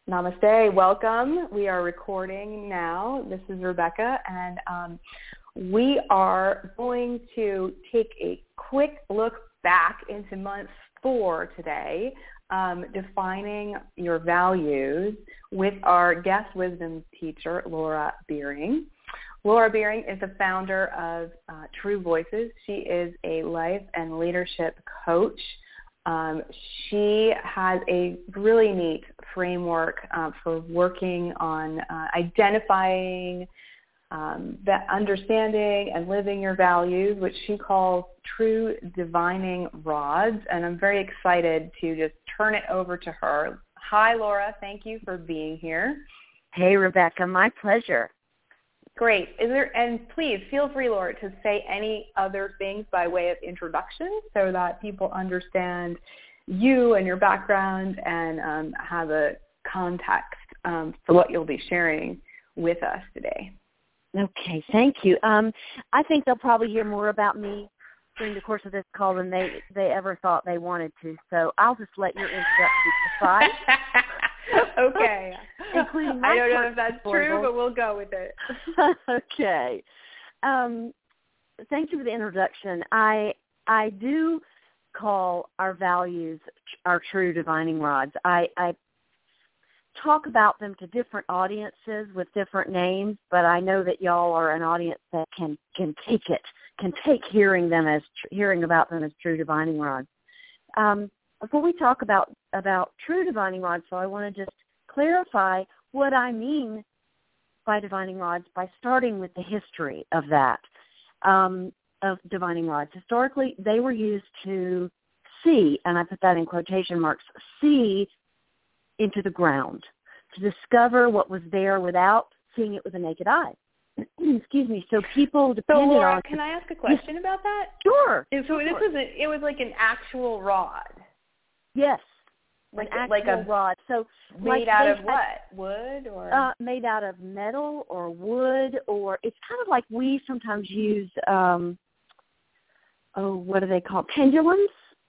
Namaste. Welcome. We are recording now. This is Rebecca, and we are going to take a quick look back into month 4 today, defining your values with our guest wisdom teacher, Laura Beering. Laura Beering is the founder of True Voices. She is a life and leadership coach. She has a really neat framework for working on identifying, understanding, and living your values, which she calls True Divining Rods. And I'm very excited to just turn it over to her. Hi, Laura. Thank you for being here. Hey, Rebecca. My pleasure. Great. And please feel free, Laura, to say any other things by way of introduction so that people understand you and your background and have a context for what you'll be sharing with us today. Okay, thank you. I think they'll probably hear more about me during the course of this call than they ever thought they wanted to. So I'll just let your introduction suffice. Okay. Including my I don't know if that's true, but we'll go with it. Okay. Thank you for the introduction. I do call our values our true divining rods. I talk about them to different audiences with different names, but I know that y'all are an audience that can take hearing about them as true divining rods. Before we talk about true divining rods, so I want to just clarify what I mean by divining rods by starting with the history of that, of divining rods. Historically, they were used to see, and I put that in quotation marks, see into the ground, to discover what was there without seeing it with a naked eye. Excuse me. So people depended Laura, on. Can I ask a question about that? Sure. So it was like an actual rod. Yes. Like a rod. So made out of what? Wood or? Made out of metal or wood, or it's kind of like we sometimes use, what are they called? Pendulums?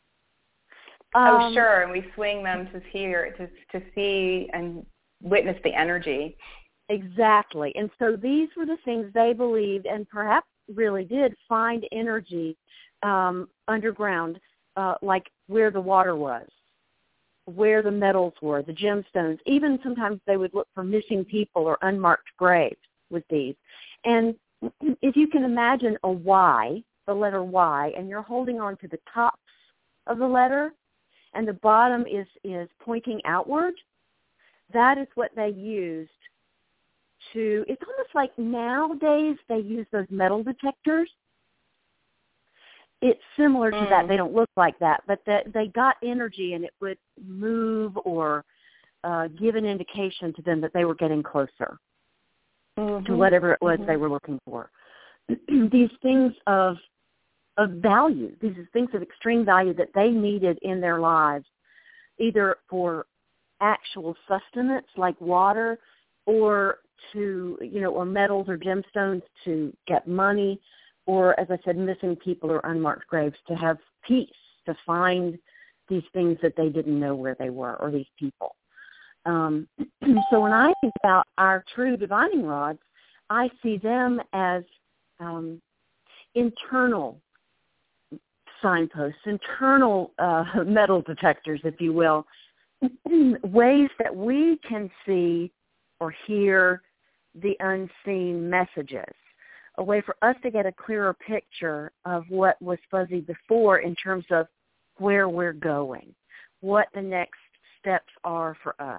Sure. And we swing them to see and witness the energy. Exactly. And so these were the things they believed and perhaps really did find energy underground, like where the water was, where the metals were, the gemstones. Even sometimes they would look for missing people or unmarked graves with these. And if you can imagine a Y, the letter Y, and you're holding on to the tops of the letter, and the bottom is pointing outward, that is what they used to, it's almost like nowadays they use those metal detectors. It's similar to that. They don't look like that, but they got energy and it would move or give an indication to them that they were getting closer to whatever it was they were looking for. These things of value, these are things of extreme value that they needed in their lives, either for actual sustenance like water or to, or metals or gemstones to get money, or, as I said, missing people or unmarked graves to have peace, to find these things that they didn't know where they were, or these people. So when I think about our true divining rods, I see them as internal signposts, internal metal detectors, if you will, ways that we can see or hear the unseen messages, a way for us to get a clearer picture of what was fuzzy before in terms of where we're going, what the next steps are for us.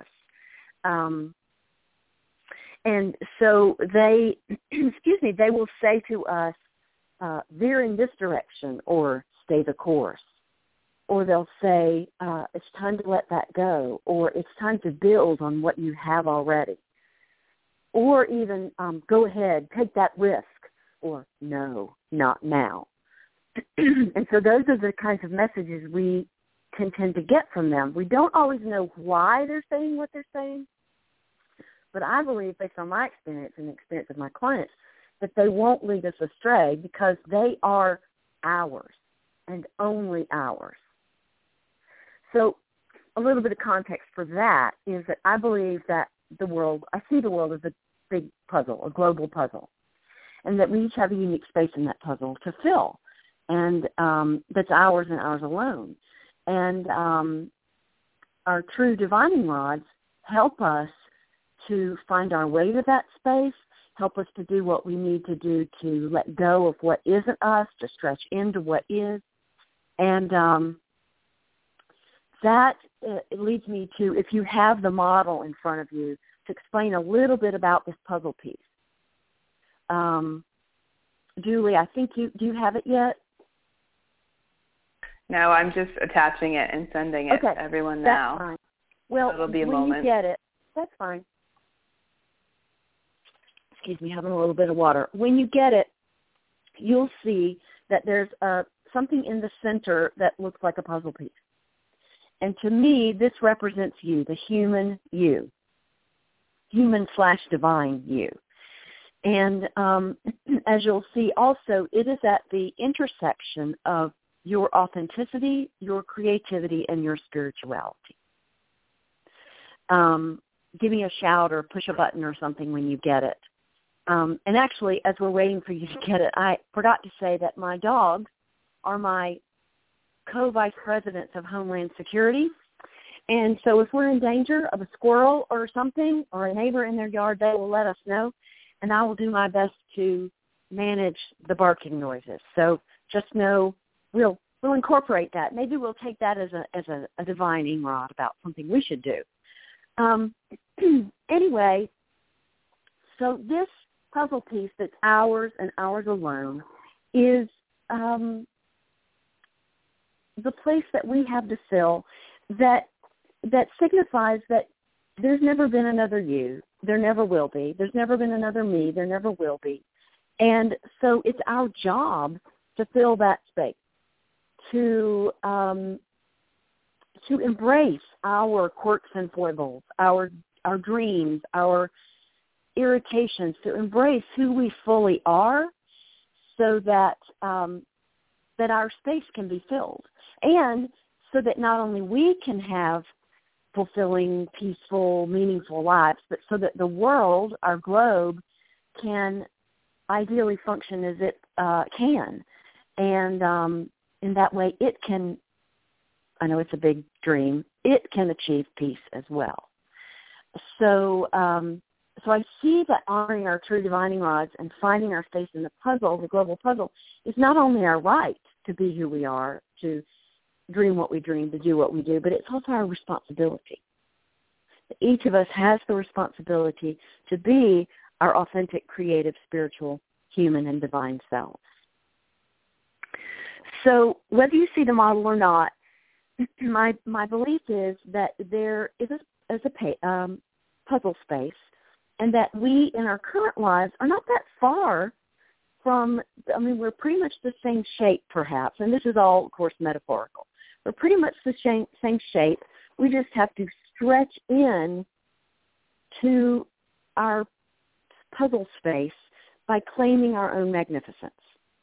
And so they, they will say to us, veer in this direction or stay the course. Or they'll say, it's time to let that go, or it's time to build on what you have already. Or even, go ahead, take that risk, or no, not now. And so those are the kinds of messages we can tend to get from them. We don't always know why they're saying what they're saying, but I believe, based on my experience and the experience of my clients, that they won't lead us astray because they are ours and only ours. So a little bit of context for that is that I believe that I see the world as a big puzzle, a global puzzle, and that we each have a unique space in that puzzle to fill, and that's ours and ours alone. And our true divining rods help us to find our way to that space, help us to do what we need to do to let go of what isn't us, to stretch into what is. And that it leads me to, if you have the model in front of you, to explain a little bit about this puzzle piece. Julie, I think do you have it yet? No, I'm just attaching it and sending it to everyone now. That's fine. Well, it'll be a when moment. You get it, that's fine. Excuse me, having a little bit of water. When you get it, you'll see that there's something in the center that looks like a puzzle piece. And to me, this represents you, the human you, human/divine you. And as you'll see also, it is at the intersection of your authenticity, your creativity, and your spirituality. Give me a shout or push a button or something when you get it. And actually, as we're waiting for you to get it, I forgot to say that my dogs are my co-vice presidents of Homeland Security. And so if we're in danger of a squirrel or something or a neighbor in their yard, they will let us know. And I will do my best to manage the barking noises. So just know we'll incorporate that. Maybe we'll take that as a divining rod about something we should do. Anyway, so this puzzle piece that's ours and ours alone is the place that we have to fill that signifies that there's never been another you. There never will be. There's never been another me. There never will be. And so it's our job to fill that space, to embrace our quirks and foibles, our dreams, our irritations, to embrace who we fully are, so that that our space can be filled, and so that not only we can have fulfilling, peaceful, meaningful lives, but so that the world, our globe, can ideally function as it can. And in that way, it can, I know it's a big dream, it can achieve peace as well. So so I see that honoring our true divining rods and finding our space in the puzzle, the global puzzle, is not only our right to be who we are, to dream what we dream, to do what we do, but it's also our responsibility. Each of us has the responsibility to be our authentic, creative, spiritual, human, and divine selves. So whether you see the model or not, my belief is that there is a puzzle space, and that we in our current lives are not that far from, we're pretty much the same shape perhaps, and this is all, of course, metaphorical. We're pretty much the same shape. We just have to stretch in to our puzzle space by claiming our own magnificence.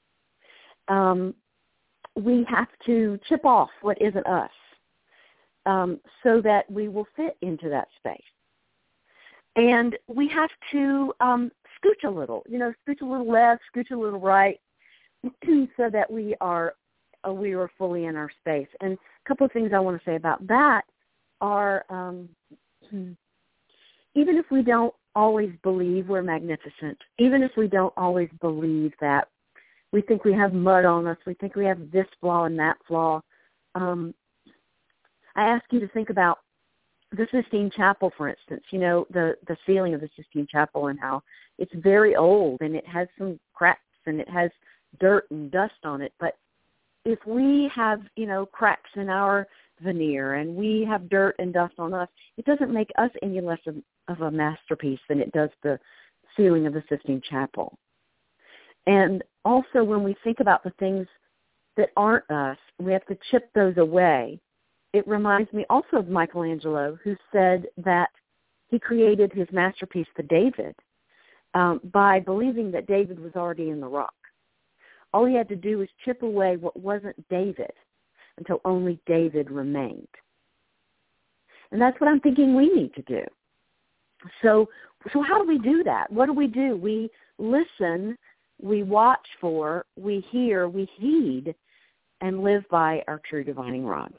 We have to chip off what isn't us so that we will fit into that space. And we have to scooch a little, scooch a little left, scooch a little right, so that we are fully in our space. And a couple of things I want to say about that are, even if we don't always believe we're magnificent, even if we don't always believe that we think we have mud on us, we think we have this flaw and that flaw, I ask you to think about the Sistine Chapel, for instance, the ceiling of the Sistine Chapel, and how it's very old and it has some cracks and it has dirt and dust on it. But if we have, cracks in our veneer and we have dirt and dust on us, it doesn't make us any less of a masterpiece than it does the ceiling of the Sistine Chapel. And also when we think about the things that aren't us, we have to chip those away. It reminds me also of Michelangelo, who said that he created his masterpiece, the David, by believing that David was already in the rock. All he had to do was chip away what wasn't David until only David remained. And that's what I'm thinking we need to do. So how do we do that? What do? We listen, we watch for, we hear, we heed, and live by our true divining rods.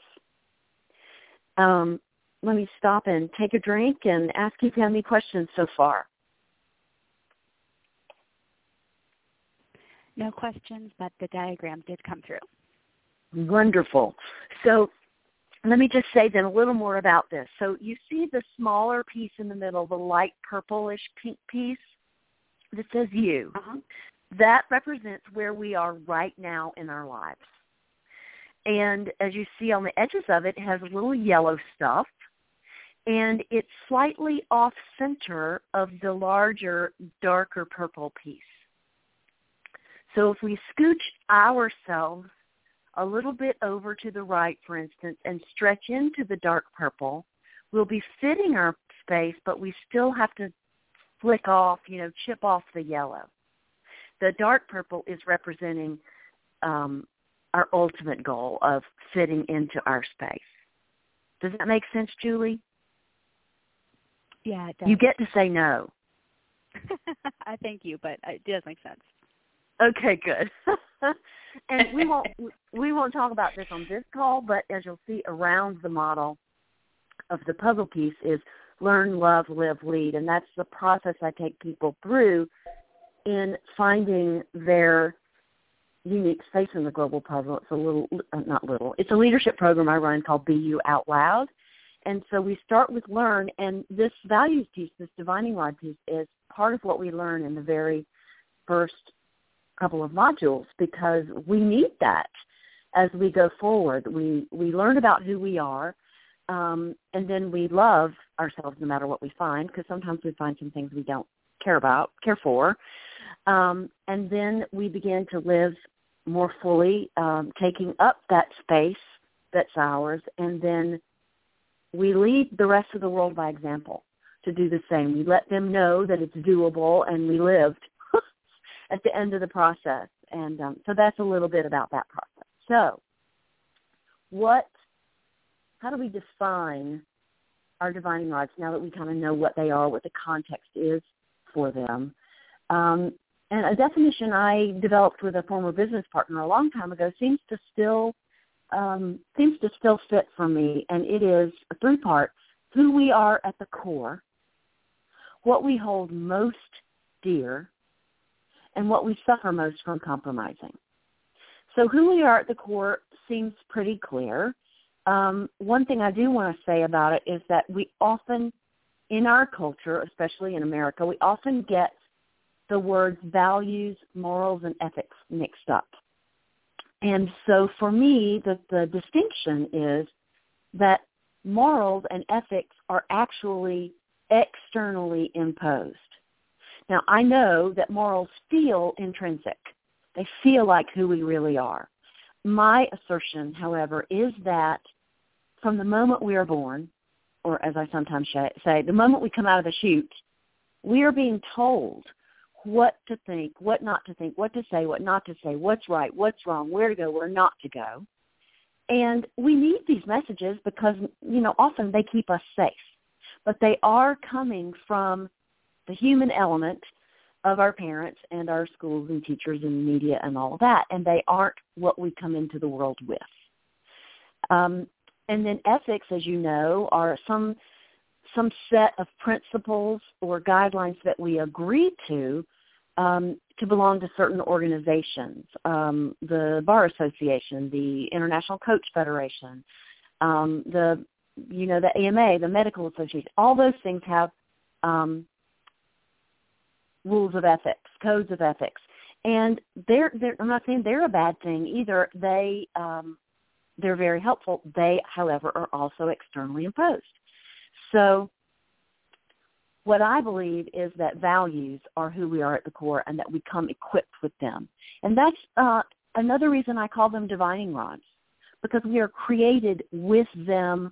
Let me stop and take a drink and ask you if you have any questions so far. No questions, but the diagram did come through. Wonderful. So let me just say then a little more about this. So you see the smaller piece in the middle, the light purplish pink piece that says you. Uh-huh. That represents where we are right now in our lives. And as you see on the edges of it, it has a little yellow stuff, and it's slightly off-center of the larger, darker purple piece. So if we scooch ourselves a little bit over to the right, for instance, and stretch into the dark purple, we'll be fitting our space, but we still have to flick off, chip off the yellow. The dark purple is representing our ultimate goal of fitting into our space. Does that make sense, Julie? Yeah, it does. You get to say no. I thank you, but it does make sense. Okay, good. And we won't talk about this on this call, but as you'll see around the model of the puzzle piece is learn, love, live, lead, and that's the process I take people through in finding their unique space in the global puzzle. It's a leadership program I run called Be You Out Loud. And so we start with learn, and this values piece, this divining rod piece, is part of what we learn in the very first couple of modules, because we need that as we go forward. We learn about who we are, and then we love ourselves no matter what we find, because sometimes we find some things we don't care for. And then we begin to live more fully, taking up that space that's ours, and then we lead the rest of the world by example to do the same. We let them know that it's doable, and we lived at the end of the process. And so that's a little bit about that process. So how do we define our divining rods now that we kind of know what they are, what the context is for them? And a definition I developed with a former business partner a long time ago seems to still fit for me, and it is a three-part: who we are at the core, what we hold most dear, and what we suffer most from compromising. So who we are at the core seems pretty clear. One thing I do want to say about it is that we often, in our culture, especially in America, we often get the words values, morals, and ethics mixed up. And so for me, the distinction is that morals and ethics are actually externally imposed. Now, I know that morals feel intrinsic. They feel like who we really are. My assertion, however, is that from the moment we are born, or as I sometimes say, the moment we come out of the chute, we are being told what to think, what not to think, what to say, what not to say, what's right, what's wrong, where to go, where not to go. And we need these messages because, often they keep us safe. But they are coming from the human element of our parents and our schools and teachers and media and all of that, and they aren't what we come into the world with. And then ethics, as you know, are some set of principles or guidelines that we agree to belong to certain organizations, the Bar Association, the International Coach Federation, the AMA, the Medical Association. All those things have rules of ethics, codes of ethics, and I'm not saying they're a bad thing either. They're very helpful. They, however, are also externally imposed. So what I believe is that values are who we are at the core and that we come equipped with them. And that's another reason I call them divining rods, because we are created with them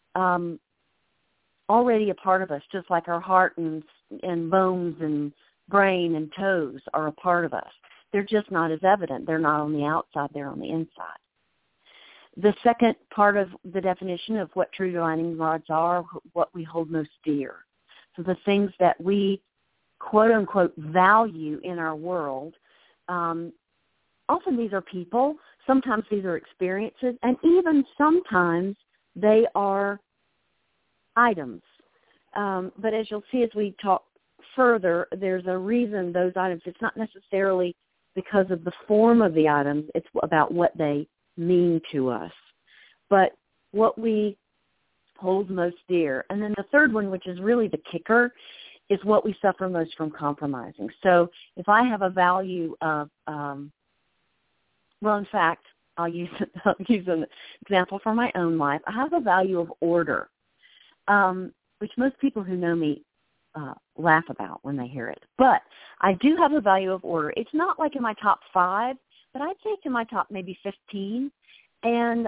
already a part of us, just like our heart and bones and brain and toes are a part of us. They're just not as evident. They're not on the outside. They're on the inside. The second part of the definition of what true divining rods are, what we hold most dear. So the things that we, quote unquote, value in our world. Often these are people, sometimes these are experiences, and even sometimes they are items. But as you'll see as we talk further, there's a reason those items, it's not necessarily because of the form of the items, it's about what they mean to us. But what we hold most dear. And then the third one, which is really the kicker, is what we suffer most from compromising. So if I have a value of, well, in fact, I'll use an example from my own life. I have a value of order, which most people who know me laugh about when they hear it. But I do have a value of order. It's not like in my top 5, but I'd say it's in my top maybe 15. And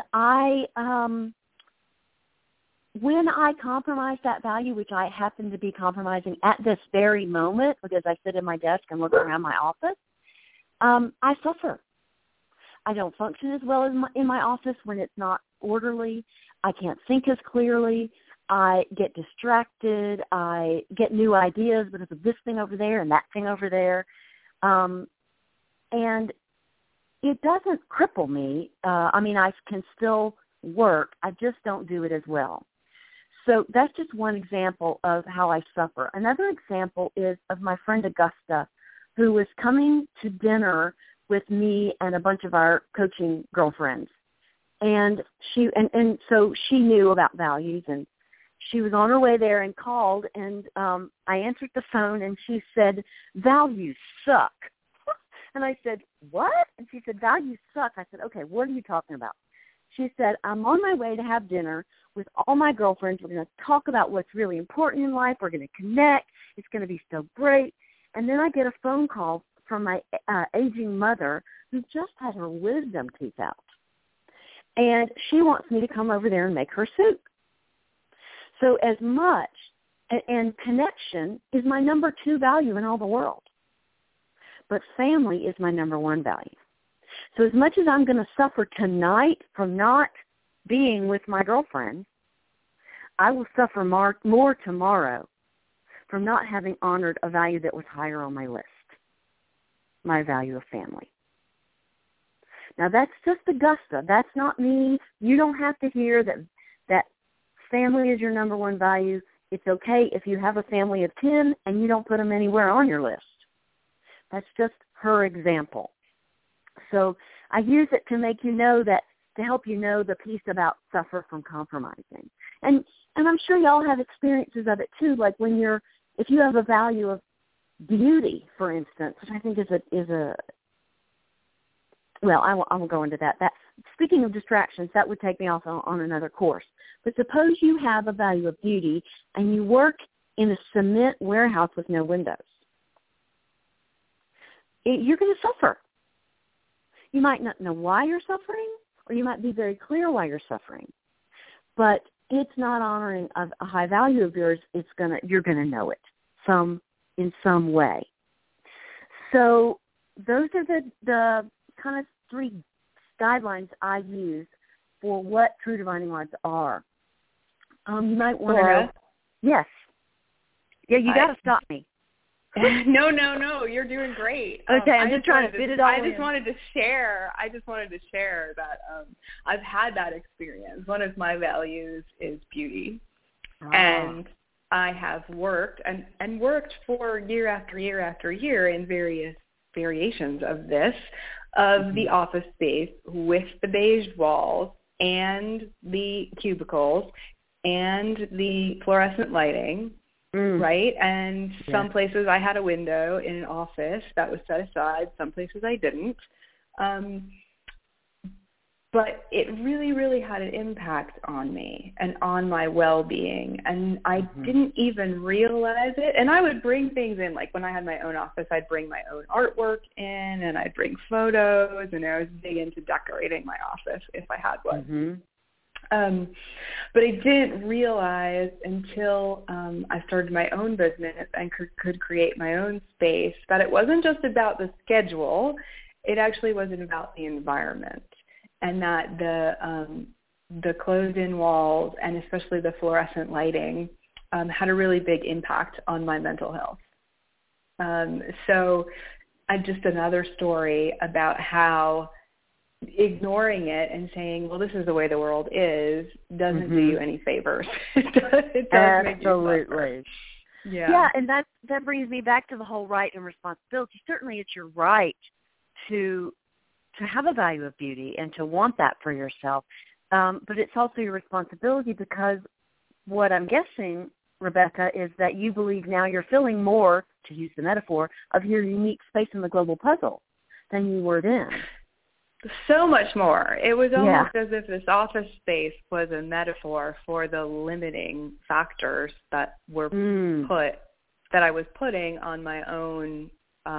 when I compromise that value, which I happen to be compromising at this very moment because I sit at my desk and look around my office, I suffer. I don't function as well as in my office when it's not orderly. I can't think as clearly. I get distracted. I get new ideas because of this thing over there and that thing over there. And it doesn't cripple me. I can still work. I just don't do it as well. So that's just one example of how I suffer. Another example is of my friend Augusta, who was coming to dinner with me and a bunch of our coaching girlfriends. And so she knew about values, and she was on her way there and called, and I answered the phone, and she said, "Values suck." And I said, "What?" And she said, "Values suck." I said, "Okay, what are you talking about?" She said, "I'm on my way to have dinner with all my girlfriends. We're going to talk about what's really important in life. We're going to connect. It's going to be so great." And then I get a phone call from my aging mother who just had her wisdom teeth out. And she wants me to come over there and make her soup. So as much, and connection is my number 2 value in all the world. But family is my number 1 value. So as much as I'm going to suffer tonight from not being with my girlfriend, I will suffer more tomorrow from not having honored a value that was higher on my list, my value of family. Now, that's just Augusta. That's not me. You don't have to hear that family is your number 1 value. It's okay if you have a family of 10 and you don't put them anywhere on your list. That's just her example. So I use it to make you know that, to help you know the piece about suffer from compromising. And I'm sure y'all have experiences of it too, like if you have a value of beauty, for instance, which I think is a well, I won't go into that. Speaking of distractions, that would take me off on another course. But suppose you have a value of beauty and you work in a cement warehouse with no windows. You're going to suffer. You might not know why you're suffering, or you might be very clear why you're suffering. But it's not honoring of a high value of yours. You're going to know it in some way. So those are the kind of 3 guidelines I use for what true divining rods are. You might want to know. Yes. Yeah, you got to stop me. No, you're doing great. Okay, I'm just trying to fit it all in. I just wanted to share that I've had that experience. One of my values is beauty. And I have worked and worked for year after year after year in various variations of this, of the office space with the beige walls and the cubicles and the fluorescent lighting, right? And some places I had a window in an office that was set aside. Some places I didn't. But it really, really had an impact on me and on my well-being. And I didn't even realize it. And I would bring things in, like when I had my own office, I'd bring my own artwork in and I'd bring photos, and I was big into decorating my office if I had one. But I didn't realize until I started my own business and could create my own space that it wasn't just about the schedule. It actually wasn't about the environment. and that the closed-in walls and especially the fluorescent lighting had a really big impact on my mental health. So just another story about how ignoring it and saying, well, this is the way the world is, doesn't do you any favors. It does make you suffer. Yeah, and that brings me back to the whole right and responsibility. Certainly it's your right to have a value of beauty and to want that for yourself, but it's also your responsibility, because what I'm guessing, Rebecca, is that you believe now you're filling more, to use the metaphor, of your unique space in the global puzzle than you were then. So much more. It was almost as if this office space was a metaphor for the limiting factors that were that I was putting on my own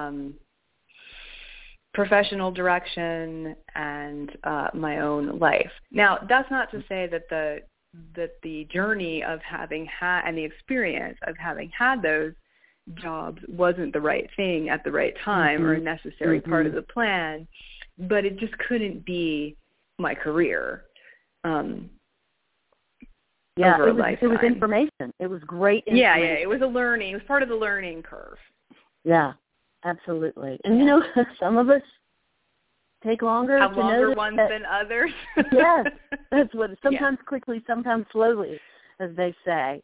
professional direction and my own life. Now, that's not to say that the journey of having had and the experience of having had those jobs wasn't the right thing at the right time or a necessary part of the plan. But it just couldn't be my career. It was information. It was great information. Yeah, it was a learning. It was part of the learning curve. Yeah, absolutely. And, some of us take longer have to longer ones than others. Yes, that's what. Sometimes quickly, sometimes slowly, as they say.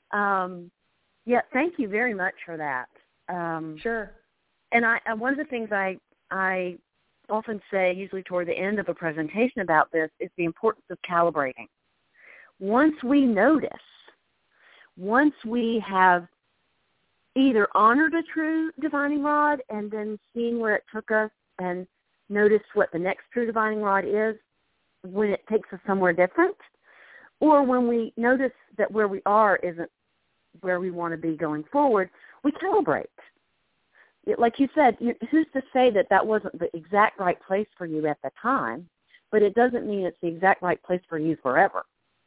Thank you very much for that. Sure. And one of the things I often say, usually toward the end of a presentation about this, is the importance of calibrating. Once we notice, once we have either honored a true divining rod and then seeing where it took us and noticed what the next true divining rod is when it takes us somewhere different, or when we notice that where we are isn't where we want to be going forward, we calibrate. Like you said, who's to say that wasn't the exact right place for you at the time, but it doesn't mean it's the exact right place for you forever.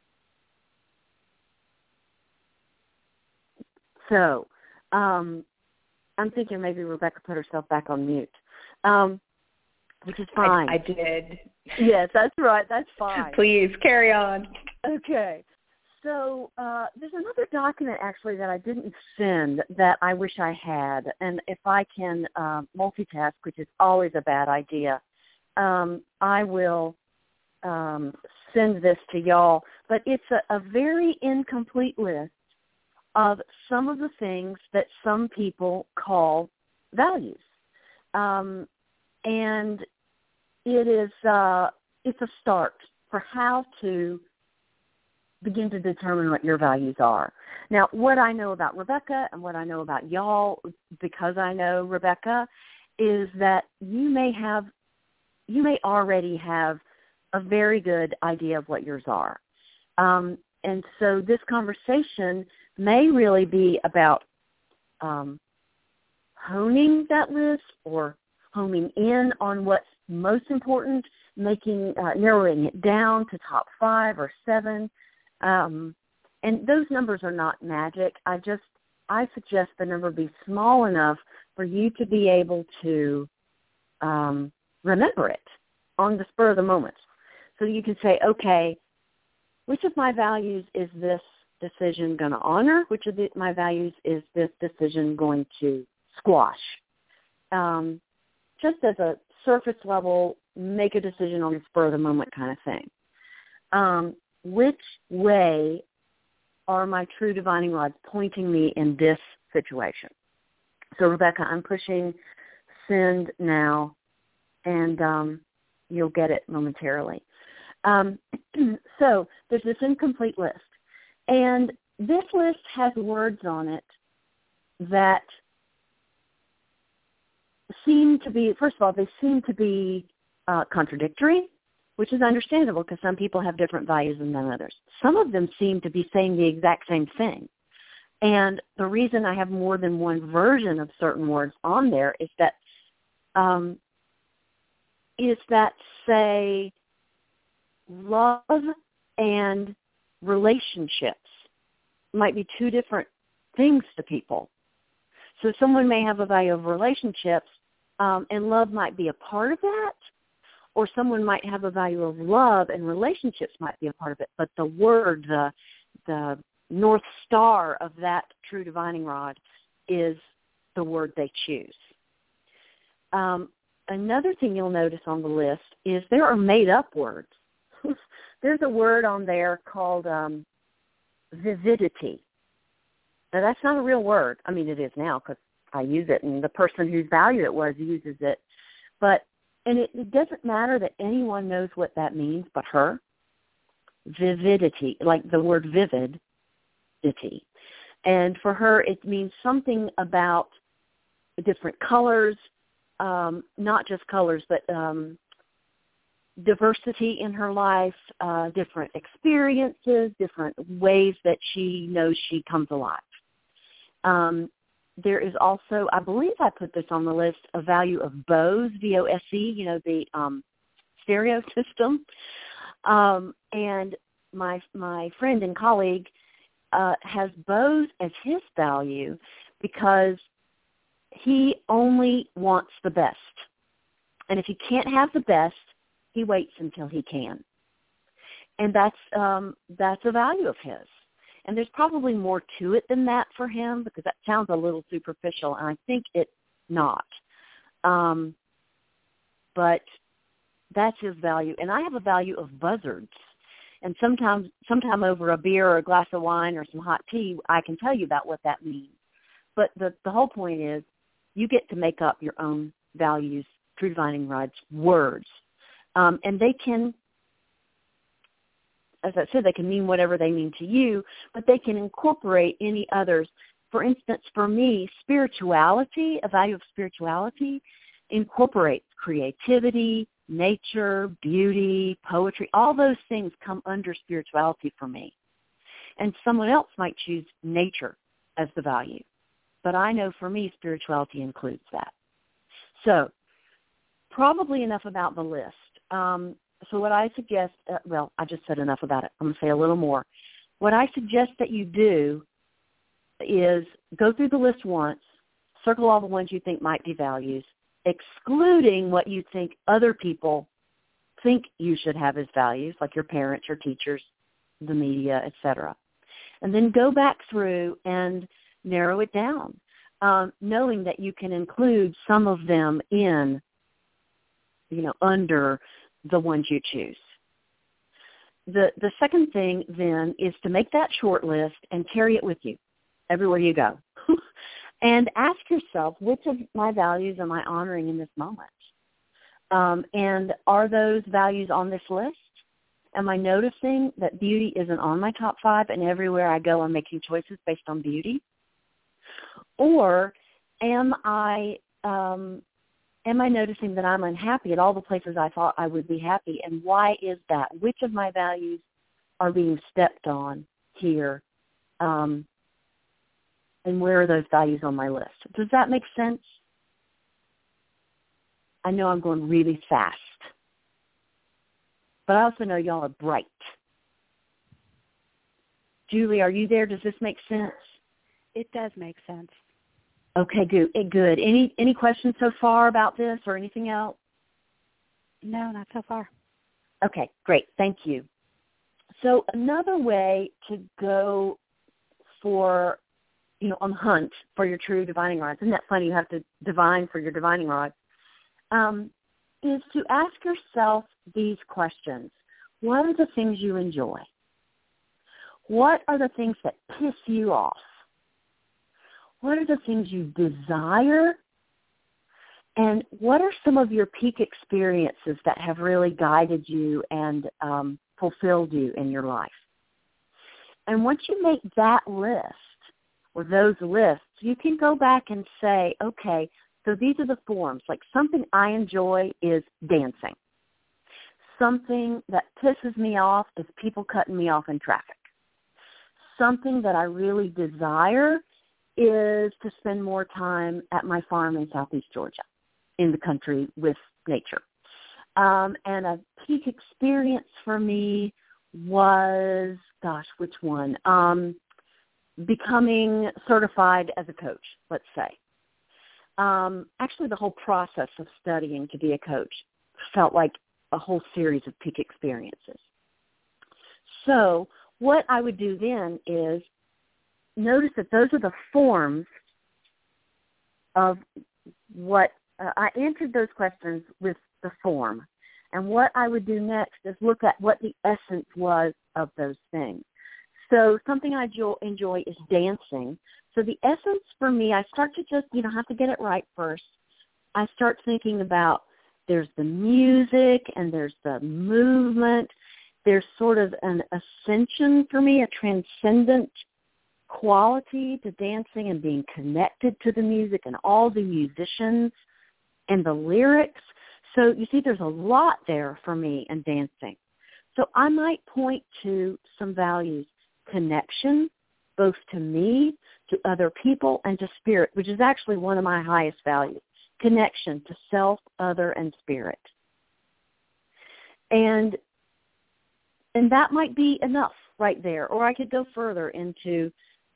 So I'm thinking maybe Rebecca put herself back on mute, which is fine. I did. Yes, that's right. That's fine. Please, carry on. Okay. So there's another document, actually, that I didn't send that I wish I had. And if I can multitask, which is always a bad idea, I will send this to y'all. But it's a very incomplete list of some of the things that some people call values. And it's a start for how to begin to determine what your values are. Now, what I know about Rebecca and what I know about y'all, because I know Rebecca, is that you may already have a very good idea of what yours are. And so this conversation may really be about honing that list or homing in on what's most important, narrowing it down to top 5 or 7. And those numbers are not magic. I suggest the number be small enough for you to be able to remember it on the spur of the moment. So you can say, okay, which of my values is this decision going to honor? Which of my values is this decision going to squash? Just as a surface level, make a decision on the spur of the moment kind of thing. Which way are my true divining rods pointing me in this situation? So, Rebecca, I'm pushing send now, and you'll get it momentarily. So there's this incomplete list. And this list has words on it that seem to be, first of all, they seem to be contradictory, which is understandable because some people have different values than others. Some of them seem to be saying the exact same thing. And the reason I have more than one version of certain words on there is that say love and relationships might be two different things to people. So someone may have a value of relationships, and love might be a part of that, Or someone might have a value of love, and relationships might be a part of it. But the word, the North Star of that true divining rod is the word they choose. Another thing you'll notice on the list is there are made-up words. There's a word on there called vividity. Now, that's not a real word. I mean, it is now because I use it, and the person whose value it was uses it. And it doesn't matter that anyone knows what that means but her. Vividity, like the word vividity. And for her, it means something about different colors, not just colors, but diversity in her life, different experiences, different ways that she knows she comes alive. There is also, I believe I put this on the list, a value of Bose, B-O-S-E, the stereo system. And my friend and colleague has Bose as his value because he only wants the best. And if he can't have the best, he waits until he can. And that's a value of his. And there's probably more to it than that for him because that sounds a little superficial, and I think it's not. But that's his value. And I have a value of buzzards. And sometime over a beer or a glass of wine or some hot tea, I can tell you about what that means. But the whole point is you get to make up your own values, True Divining Rod's words. And they can, as I said, they can mean whatever they mean to you, but they can incorporate any others. For instance, for me, spirituality, a value of spirituality, incorporates creativity, nature, beauty, poetry. All those things come under spirituality for me. And someone else might choose nature as the value. But I know for me, spirituality includes that. So probably enough about the list. So what I suggest, I just said enough about it. I'm going to say a little more. What I suggest that you do is go through the list once, circle all the ones you think might be values, excluding what you think other people think you should have as values, like your parents, your teachers, the media, etc. And then go back through and narrow it down, knowing that you can include some of them in, under the ones you choose. The second thing then is to make that short list and carry it with you everywhere you go. And ask yourself, which of my values am I honoring in this moment? And are those values on this list? Am I noticing that beauty isn't on my top 5 and everywhere I go I'm making choices based on beauty? Or am I noticing that I'm unhappy at all the places I thought I would be happy? And why is that? Which of my values are being stepped on here? And where are those values on my list? Does that make sense? I know I'm going really fast. But I also know y'all are bright. Julie, are you there? Does this make sense? It does make sense. Okay, good. Any questions so far about this or anything else? No, not so far. Okay, great. Thank you. So another way to go for, on the hunt for your true divining rods, isn't that funny? You have to divine for your divining rod, is to ask yourself these questions. What are the things you enjoy? What are the things that piss you off? What are the things you desire? And what are some of your peak experiences that have really guided you and fulfilled you in your life? And once you make that list, or those lists, you can go back and say, okay, so these are the forms. Like something I enjoy is dancing. Something that pisses me off is people cutting me off in traffic. Something that I really desire is to spend more time at my farm in Southeast Georgia, in the country with nature. And a peak experience for me was, which one? Becoming certified as a coach, let's say. Actually, the whole process of studying to be a coach felt like a whole series of peak experiences. So what I would do then is notice that those are the forms of what I answered those questions with the form. And what I would do next is look at what the essence was of those things. So something I enjoy is dancing. So the essence for me, I start to just, have to get it right first. I start thinking about there's the music and there's the movement. There's sort of an ascension for me, a transcendent quality to dancing and being connected to the music and all the musicians and the lyrics. So you see there's a lot there for me in dancing. So I might point to some values: connection, both to me, to other people, and to spirit, which is actually one of my highest values: connection to self, other, and spirit. And that might be enough right there. Or I could go further into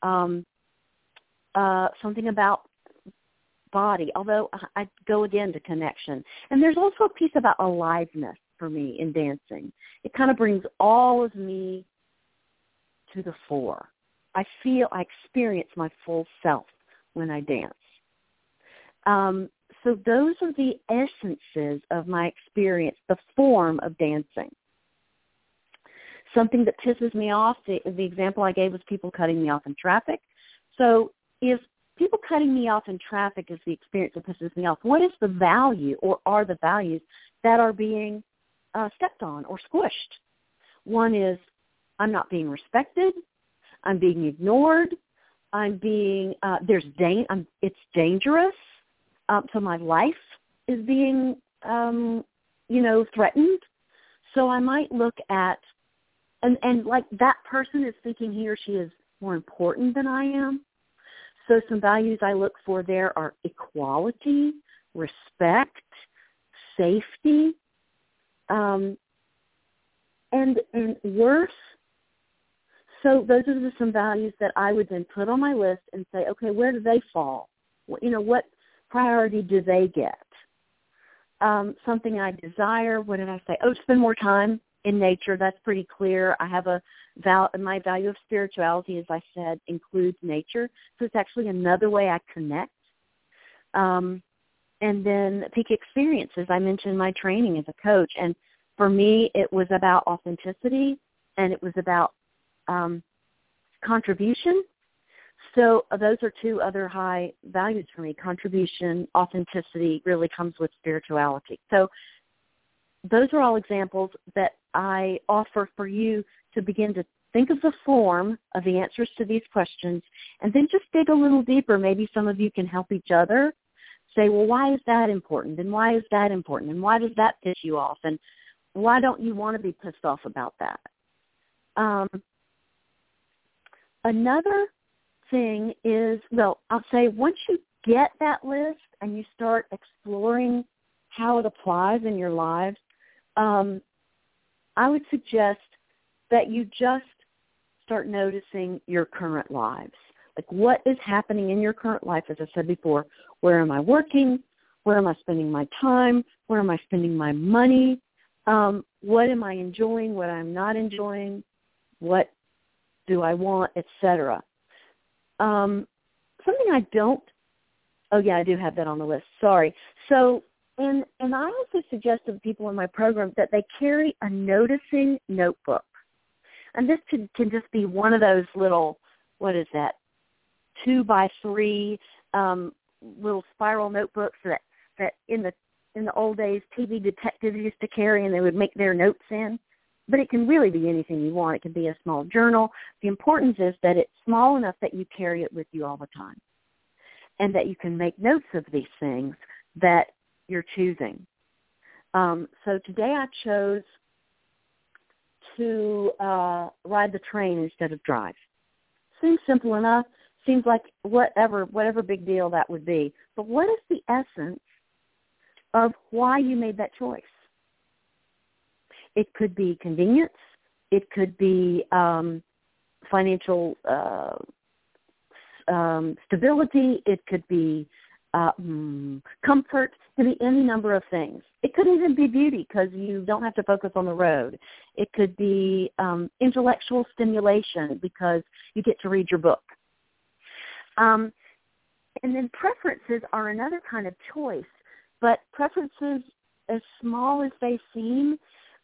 something about body, although I go again to connection. And there's also a piece about aliveness for me in dancing. It kind of brings all of me to the fore. I experience my full self when I dance. So those are the essences of my experience, the form of dancing. Something that pisses me off, the example I gave was people cutting me off in traffic. So if people cutting me off in traffic is the experience that pisses me off, what is the value or are the values that are being stepped on or squished? One is I'm not being respected. I'm being ignored. It's dangerous. So my life is being, threatened. So I might look at, and like that person is thinking he or she is more important than I am. So some values I look for there are equality, respect, safety, and worth. So those are some values that I would then put on my list and say, okay, where do they fall? What priority do they get? Something I desire, what did I say? Spend more time in nature. That's pretty clear. I have my value of spirituality, as I said, includes nature. So it's actually another way I connect. And then peak experiences. I mentioned my training as a coach. And for me, it was about authenticity and it was about contribution. So those are two other high values for me. Contribution, authenticity really comes with spirituality. So those are all examples that I offer for you to begin to think of the form of the answers to these questions and then just dig a little deeper. Maybe some of you can help each other say, well, why is that important? And why is that important? And why does that piss you off? And why don't you want to be pissed off about that? Another thing is, I'll say once you get that list and you start exploring how it applies in your lives, I would suggest that you just start noticing your current lives. Like what is happening in your current life, as I said before. Where am I working? Where am I spending my time? Where am I spending my money? What am I enjoying? What I'm not enjoying? What do I want, etc. Something I don't, I do have that on the list. Sorry. So, and I also suggest to people in my program that they carry a noticing notebook. And this can just be one of those little, 2x3 little spiral notebooks that in the old days TV detectives used to carry and they would make their notes in. But it can really be anything you want. It can be a small journal. The importance is that it's small enough that you carry it with you all the time and that you can make notes of these things that you're choosing. So today I chose to ride the train instead of drive. Seems simple enough. Seems like whatever big deal that would be. But what is the essence of why you made that choice? It could be convenience. It could be financial stability. It could be comfort, it can be any number of things. It could even be beauty because you don't have to focus on the road. It could be intellectual stimulation because you get to read your book. And then preferences are another kind of choice, but preferences, as small as they seem,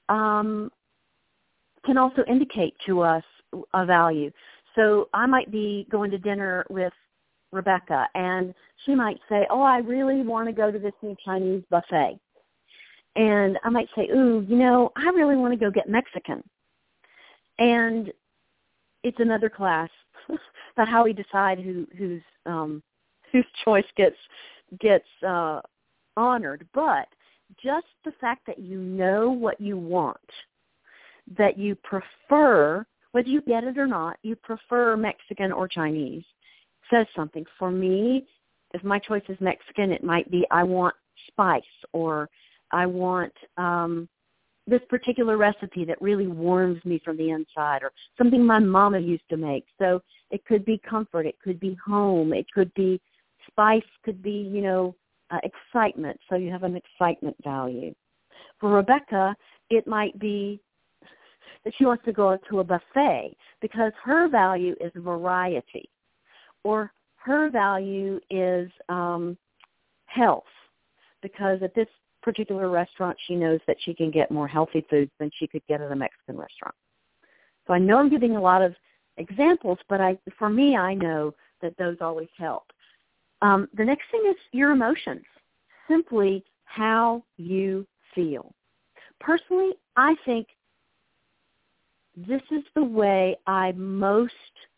can also indicate to us a value. So I might be going to dinner with Rebecca, and she might say, oh, I really want to go to this new Chinese buffet. And I might say, ooh, I really want to go get Mexican. And it's another class about how we decide whose choice gets honored. But just the fact that you know what you want, that you prefer, whether you get it or not, you prefer Mexican or Chinese, says something. For me, if my choice is Mexican, it might be I want spice, or I want this particular recipe that really warms me from the inside, or something my mama used to make. So it could be comfort, it could be home, it could be spice, could be, excitement. So you have an excitement value. For Rebecca, it might be that she wants to go to a buffet because her value is variety, or her value is health, because at this particular restaurant she knows that she can get more healthy foods than she could get at a Mexican restaurant. So I know I'm giving a lot of examples, but for me, I know that those always help. The next thing is your emotions, simply how you feel. Personally, I think this is the way I most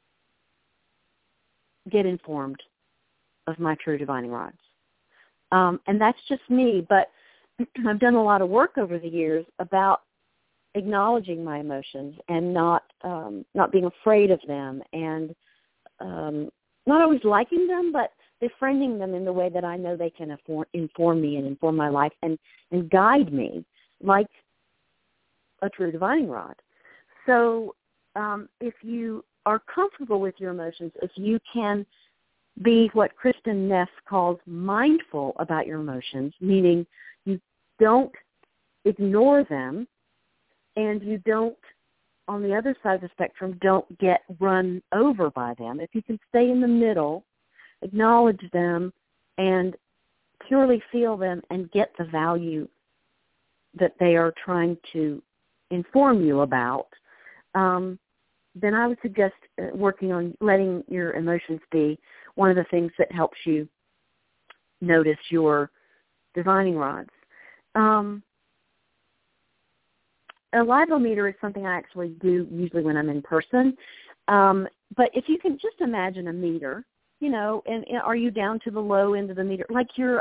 get informed of my true divining rods. And that's just me, but I've done a lot of work over the years about acknowledging my emotions and not being afraid of them, and not always liking them, but befriending them in the way that I know they can inform me and inform my life and guide me like a true divining rod. So if you are comfortable with your emotions, if you can be what Kristen Neff calls mindful about your emotions, meaning you don't ignore them and you don't, on the other side of the spectrum, don't get run over by them. If you can stay in the middle, acknowledge them, and purely feel them and get the value that they are trying to inform you about, then I would suggest working on letting your emotions be one of the things that helps you notice your divining rods. A live-o-meter is something I actually do usually when I'm in person. But if you can just imagine a meter, and are you down to the low end of the meter, like your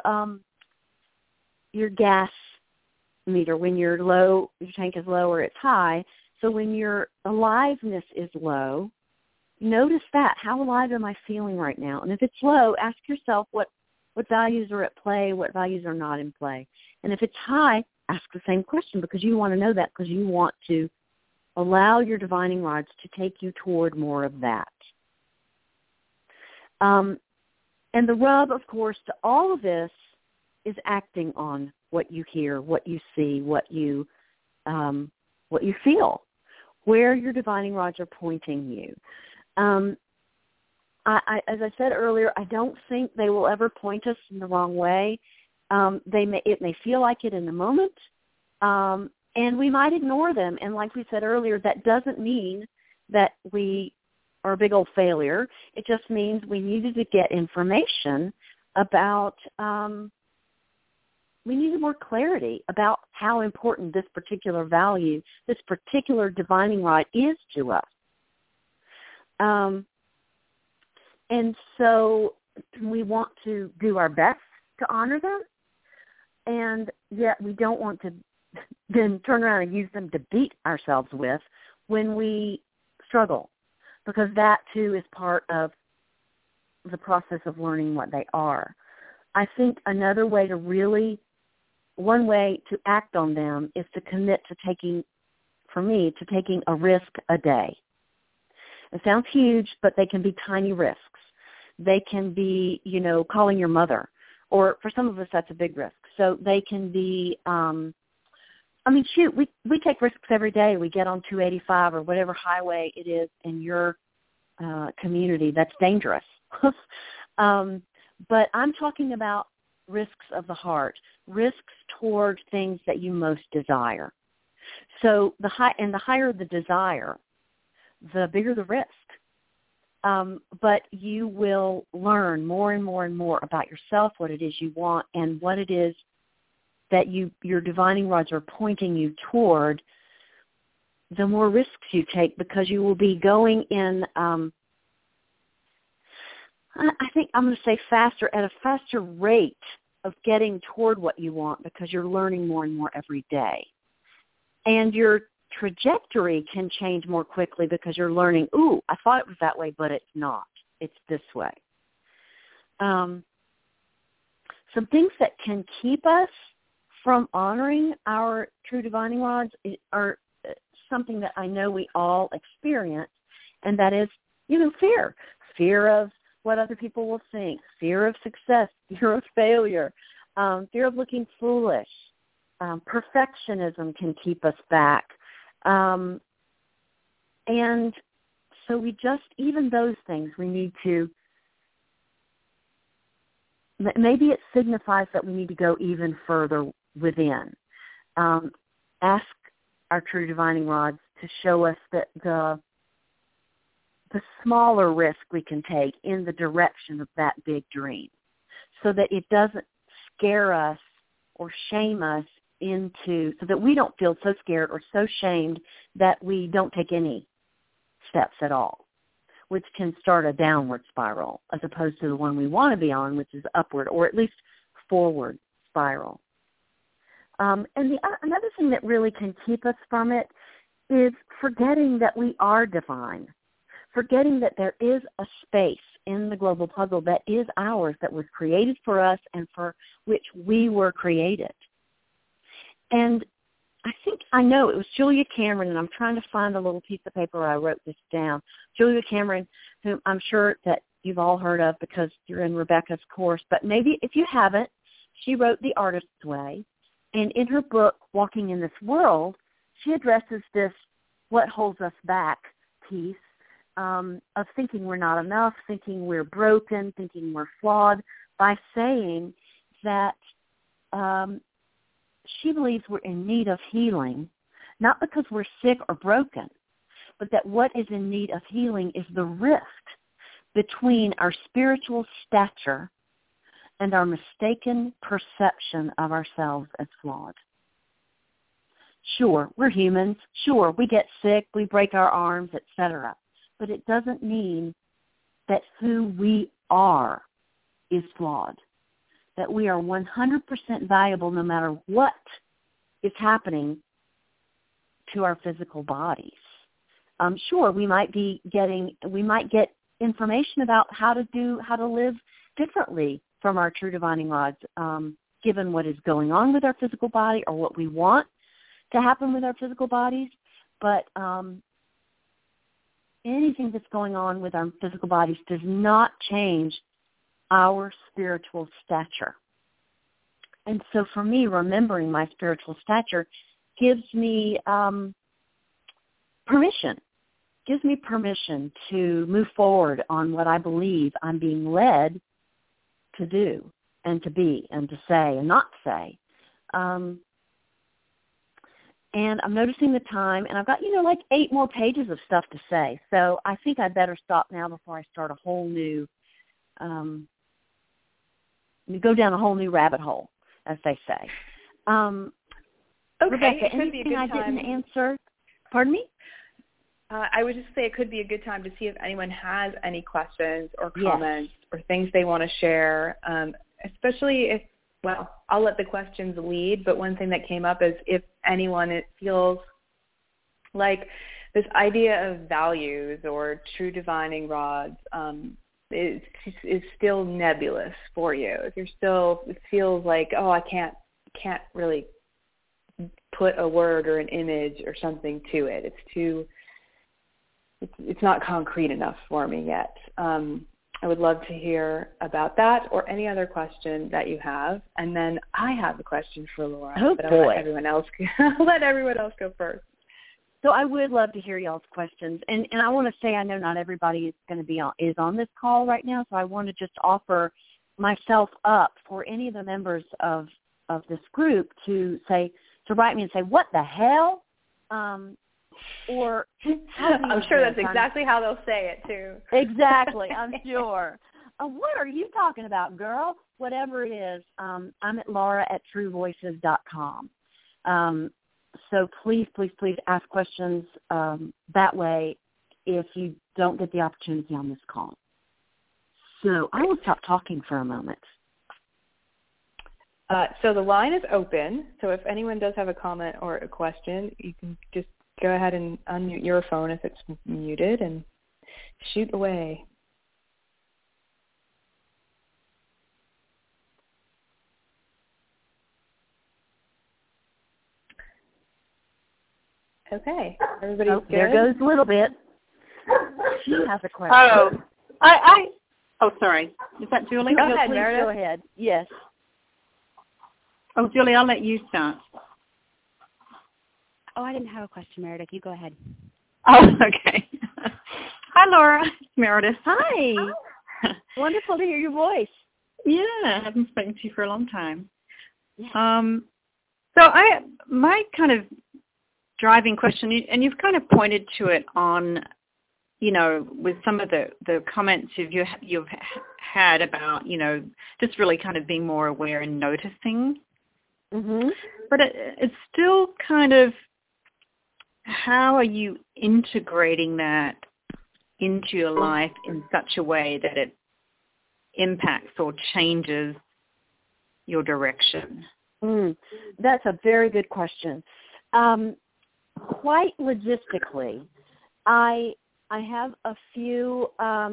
gas meter, when you're low, your tank is low or it's high. So when your aliveness is low, notice that. How alive am I feeling right now? And if it's low, ask yourself what values are at play, what values are not in play. And if it's high, ask the same question, because you want to know that, because you want to allow your divining rods to take you toward more of that. And the rub, of course, to all of this is acting on what you hear, what you see, what you feel, where your divining rods are pointing you. As I said earlier, I don't think they will ever point us in the wrong way. It may feel like it in the moment, and we might ignore them. And like we said earlier, that doesn't mean that we are a big old failure. It just means we needed to get information about, we needed more clarity about how important this particular value, this particular divining rod is to us. And so we want to do our best to honor them, and yet we don't want to then turn around and use them to beat ourselves with when we struggle, because that too is part of the process of learning what they are. I think another way to one way to act on them is to commit to taking a risk a day. It sounds huge, but they can be tiny risks. They can be, calling your mother or for some of us that's a big risk. So they can be, we take risks every day. We get on 285 or whatever highway it is in your community that's dangerous. But I'm talking about risks of the heart, risks toward things that you most desire. So the higher the desire, the bigger the risk. But you will learn more and more and more about yourself, what it is you want, and what it is that your divining rods are pointing you toward, the more risks you take, because you will be going in, I think I'm going to say at a faster rate of getting toward what you want, because you're learning more and more every day. And your trajectory can change more quickly because you're learning, I thought it was that way, but it's not. It's this way. Some things that can keep us from honoring our true divining rods are something that I know we all experience, and that is, fear. Fear of what other people will think, fear of success, fear of failure, fear of looking foolish. Perfectionism can keep us back. And so even those things we need to, maybe it signifies that we need to go even further within. Ask our true divining rods to show us that the smaller risk we can take in the direction of that big dream, so that it doesn't scare us or shame us so that we don't feel so scared or so shamed that we don't take any steps at all, which can start a downward spiral as opposed to the one we want to be on, which is upward or at least forward spiral. And another thing that really can keep us from it is forgetting that we are divine, forgetting that there is a space in the global puzzle that is ours, that was created for us and for which we were created. And I know it was Julia Cameron, and I'm trying to find a little piece of paper where I wrote this down. Julia Cameron, whom I'm sure that you've all heard of because you're in Rebecca's course, but maybe if you haven't, she wrote The Artist's Way. And in her book, Walking in This World, she addresses this what holds us back piece of thinking we're not enough, thinking we're broken, thinking we're flawed, by saying that she believes we're in need of healing, not because we're sick or broken, but that what is in need of healing is the rift between our spiritual stature and our mistaken perception of ourselves as flawed. Sure, we're humans. Sure, we get sick, we break our arms, etc. But it doesn't mean that who we are is flawed, that we are 100% valuable no matter what is happening to our physical bodies. Sure, we might get information about how to live differently from our true divining rods, given what is going on with our physical body or what we want to happen with our physical bodies. But anything that's going on with our physical bodies does not change our spiritual stature. And so for me, remembering my spiritual stature gives me permission to move forward on what I believe I'm being led to do and to be and to say and not say. And I'm noticing the time, and I've got, 8 more pages of stuff to say. So I think I better stop now before I start a whole new, go down a whole new rabbit hole, as they say. Okay, Rebecca, it could be a good anything I time. didn't answer? Pardon me? I would just say it could be a good time to see if anyone has any questions or comments or things they want to share, especially if, I'll let the questions lead, but one thing that came up is if anyone, it feels like this idea of values or true divining rods is still nebulous for you. If you're still, it feels like, I can't really put a word or an image or something to it. It's not concrete enough for me yet. I would love to hear about that or any other question that you have. And then I have a question for Laura. Oh, but boy. I'll let everyone else go first. So I would love to hear y'all's questions. And I want to say I know not everybody is going to be on this call right now, so I want to just offer myself up for any of the members of this group to write me and say, what the hell? Or I'm sure that's exactly how they'll say it, too. Exactly, I'm sure. What are you talking about, girl? Whatever it is, I'm at laura@truevoices.com. So please, please, please ask questions that way if you don't get the opportunity on this call. So I will stop talking for a moment. So the line is open. So if anyone does have a comment or a question, you can just go ahead and unmute your phone if it's muted and shoot away. Okay, everybody's good? There goes a little bit. She has a question. Sorry. Is that Julie? Go ahead, please Meredith. Go ahead. Yes. Oh, Julie, I'll let you start. Oh, I didn't have a question, Meredith. You go ahead. Oh, okay. Hi, Laura. Meredith. Hi. Wonderful to hear your voice. Yeah, I haven't spoken to you for a long time. Yeah. My kind of driving question, and you've kind of pointed to it on, with some of the comments you've had about, just really kind of being more aware and noticing. Mm-hmm. But it's still kind of, how are you integrating that into your life in such a way that it impacts or changes your direction? That's a very good question. Quite logistically, I have a few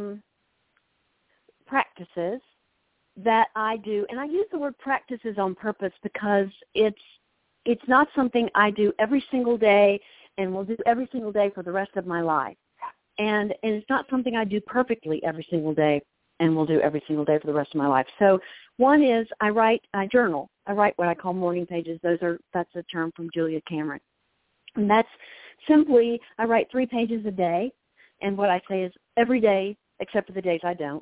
practices that I do, and I use the word practices on purpose because it's not something I do every single day and will do every single day for the rest of my life. And it's not something I do perfectly every single day and will do every single day for the rest of my life. So one is I journal. I write what I call morning pages. That's a term from Julia Cameron. And that's simply, I write 3 pages a day, and what I say is every day except for the days I don't.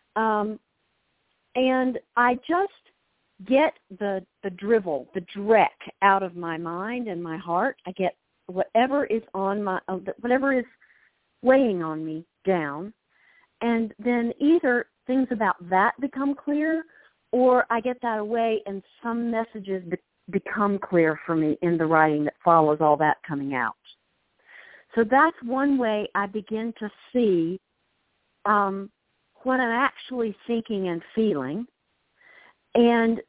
And I just get the drivel, the dreck out of my mind and my heart. I get whatever is whatever is weighing on me down, and then either things about that become clear, or I get that away and some messages become clear for me in the writing that follows all that coming out. So that's one way I begin to see what I'm actually thinking and feeling, and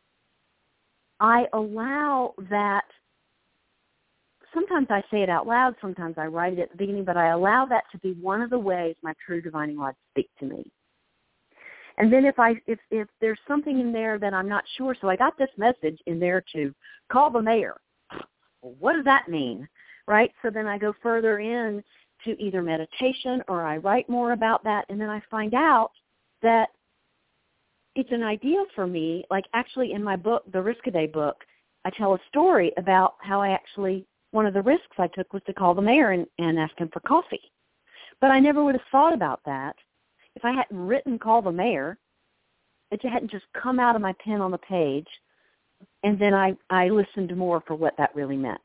I allow that. Sometimes I say it out loud, sometimes I write it at the beginning, but I allow that to be one of the ways my true divining rods speak to me. And then if there's something in there that I'm not sure, so I got this message in there to call the mayor. Well, what does that mean, right? So then I go further in to either meditation or I write more about that, and then I find out that it's an idea for me. Like actually in my book, the Risk-A-Day book, I tell a story about how one of the risks I took was to call the mayor and ask him for coffee. But I never would have thought about that if I hadn't written call the mayor. It hadn't just come out of my pen on the page, and then I listened more for what that really meant.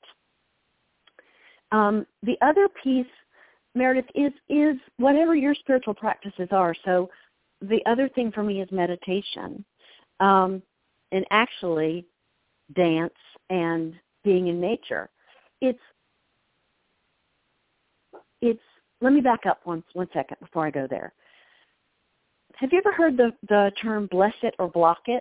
The other piece, Meredith, is whatever your spiritual practices are. So the other thing for me is meditation, and actually dance and being in nature. It's let me back up one second before I go there. Have you ever heard the term bless it or block it?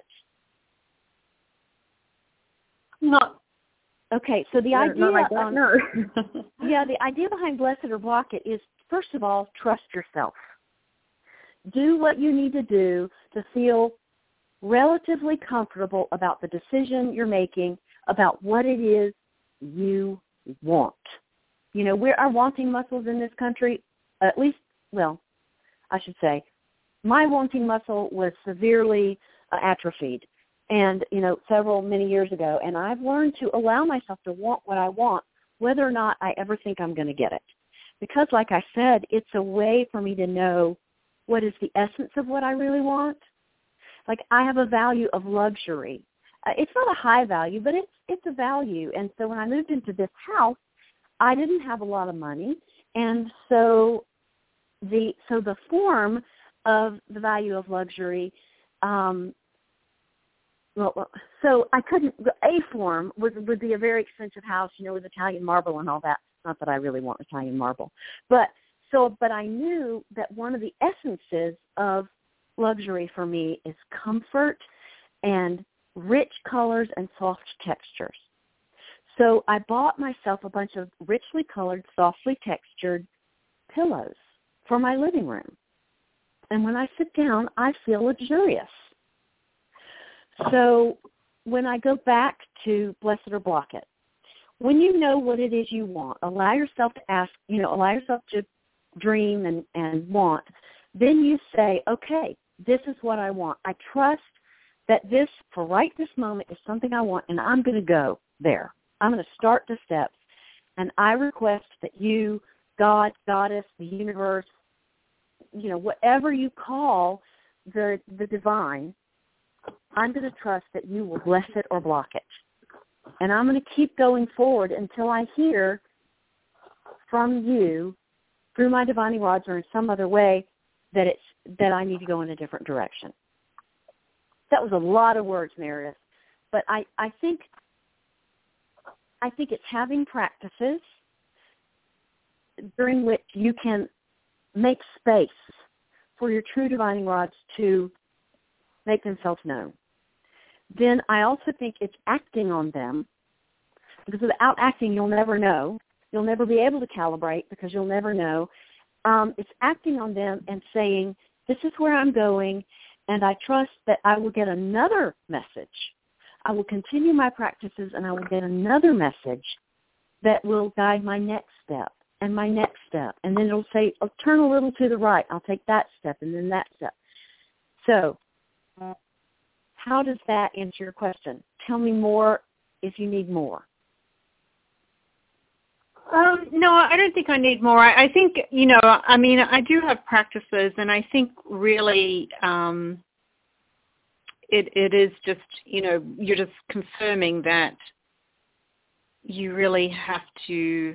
Not. Okay, so the idea no. the idea behind bless it or block it is, first of all, trust yourself. Do what you need to do to feel relatively comfortable about the decision you're making, about what it is you want. Our wanting muscles in this country, at least, well, I should say, my wanting muscle was severely atrophied, and many years ago. And I've learned to allow myself to want what I want, whether or not I ever think I'm going to get it, because, like I said, it's a way for me to know what is the essence of what I really want. Like, I have a value of luxury. It's not a high value, but it's a value. And so when I moved into this house, I didn't have a lot of money, and so the form of the value of luxury, so I couldn't. A form would be a very expensive house, with Italian marble and all that. Not that I really want Italian marble, but I knew that one of the essences of luxury for me is comfort and rich colors and soft textures. So I bought myself a bunch of richly colored, softly textured pillows for my living room. And when I sit down, I feel luxurious. So when I go back to Bless It or Block It, when you know what it is you want, allow yourself to ask, allow yourself to dream and want, then you say, okay, this is what I want. I trust that this, for right this moment, is something I want, and I'm going to go there. I'm going to start the steps, and I request that you, God, Goddess, the universe, whatever you call the divine, I'm going to trust that you will bless it or block it. And I'm going to keep going forward until I hear from you through my divining rods or in some other way that I need to go in a different direction. That was a lot of words, Meredith, but I think it's having practices during which you can make space for your true divining rods to make themselves known. Then I also think it's acting on them, because without acting, you'll never know. You'll never be able to calibrate because you'll never know. It's acting on them and saying, this is where I'm going, and I trust that I will get another message. I will continue my practices, and I will get another message that will guide my next step and my next step. And then it'll say, oh, turn a little to the right. I'll take that step and then that step. So how does that answer your question? Tell me more if you need more. No, I don't think I need more. I think, I do have practices, and I think really it is just, you're just confirming that you really have to,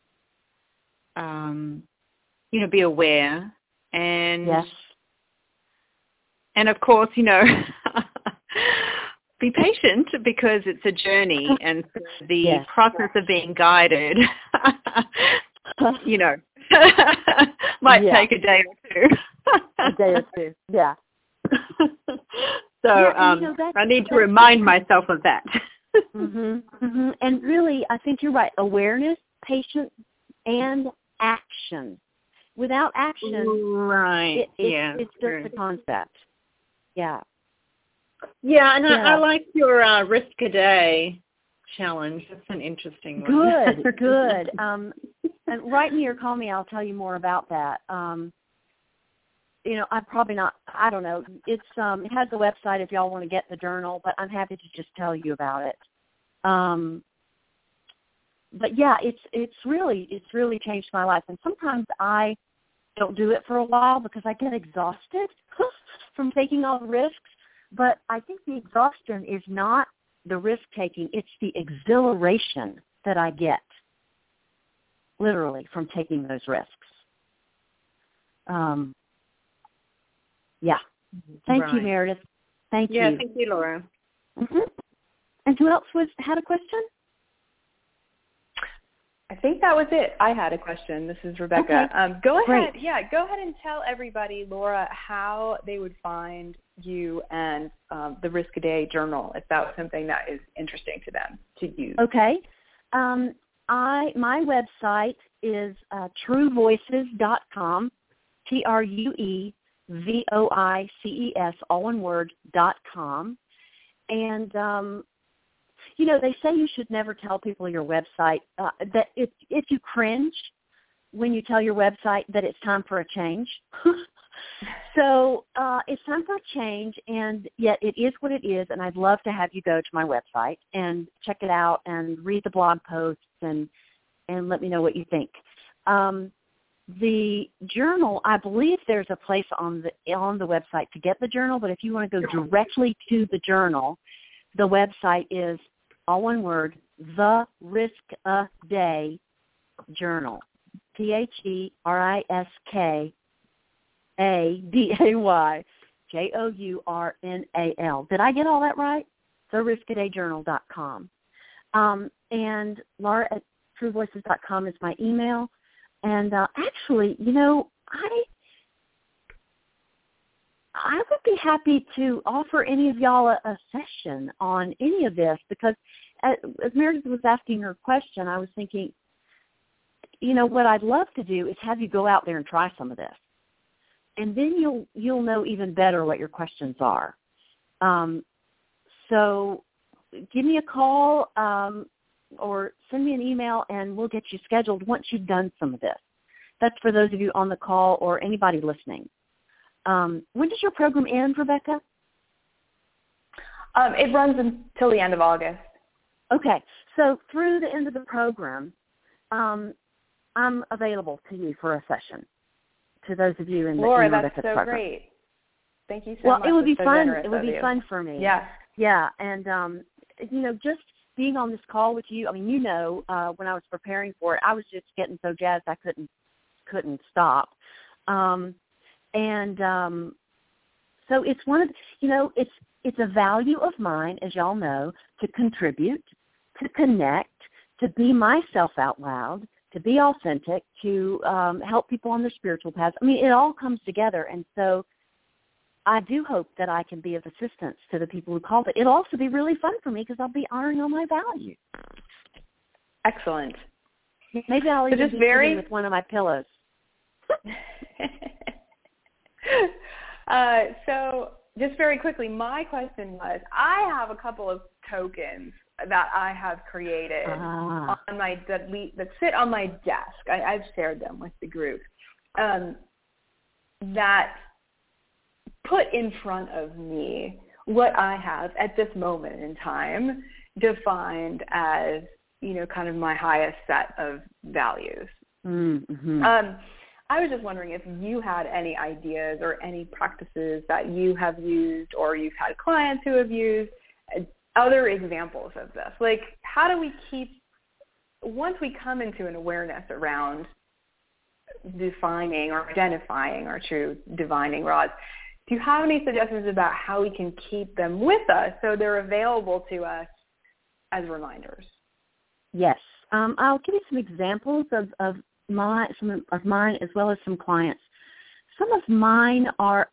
be aware. And, yes. And of course, be patient, because it's a journey, and the yes. process of being guided, might take a day or two. A day or two, yeah. So I need to remind myself of that. And really, I think you're right. Awareness, patience, and action. Without action, right? It's just a concept. Yeah. Yeah, and I like your risk a day challenge. That's an interesting one. Good. And write me or call me. I'll tell you more about that. I'm probably not. I don't know. It has a website if y'all want to get the journal, but I'm happy to just tell you about it. But yeah, it's really changed my life. And sometimes I don't do it for a while because I get exhausted from taking all the risks. But I think the exhaustion is not the risk-taking. It's the exhilaration that I get, literally, from taking those risks. Yeah. Thank you, Meredith. Thank you. Yeah, thank you, Laura. And who else had a question? I think that was it. I had a question. This is Rebecca. Okay. Go ahead. Great. Yeah, go ahead and tell everybody, Laura, how they would find you and the Risk a Day journal, if that was something that is interesting to them to use. Okay. My website is truevoices.com, TRUEVOICES, all one word, .com. And they say you should never tell people your website, that if you cringe when you tell your website that it's time for a change, So it's time for a change, and yet it is what it is, and I'd love to have you go to my website and check it out and read the blog posts and let me know what you think. The journal, I believe there's a place on the website to get the journal, but if you want to go directly to the journal, the website is, all one word, The Risk a Day Journal, TheRiskADayJournal. Did I get all that right? TheRiskADayJournal.com. And Laura at TrueVoices.com is my email. And actually, I would be happy to offer any of y'all a session on any of this, because as Meredith was asking her question, I was thinking, what I'd love to do is have you go out there and try some of this. And then you'll know even better what your questions are. So give me a call or send me an email, and we'll get you scheduled once you've done some of this. That's for those of you on the call or anybody listening. When does your program end, Rebecca? It runs until the end of August. Okay. So through the end of the program, I'm available to you for a session, to those of you in the Laura, Rebecca's that's so program. Great. Thank you so much. Well, it would be so fun. It would be fun for me. Yeah. Yeah, and just being on this call with you. I mean, when I was preparing for it, I was just getting so jazzed I couldn't stop. So it's one of it's a value of mine, as y'all know, to contribute, to connect, to be myself out loud, to be authentic, to help people on their spiritual paths. I mean, it all comes together, and so I do hope that I can be of assistance to the people who call. But it'll also be really fun for me because I'll be honoring all my values. Excellent. Maybe I'll even be sitting with one of my pillows. So just very quickly, my question was, I have a couple of tokens that I have created on that sit on my desk. I've shared them with the group that put in front of me what I have at this moment in time defined as, kind of my highest set of values. Mm-hmm. I was just wondering if you had any ideas or any practices that you have used or you've had clients who have used, other examples of this. Like, how do we once we come into an awareness around defining or identifying our true divining rods, do you have any suggestions about how we can keep them with us so they're available to us as reminders? Yes. I'll give you some examples of mine as well as some clients. Some of mine are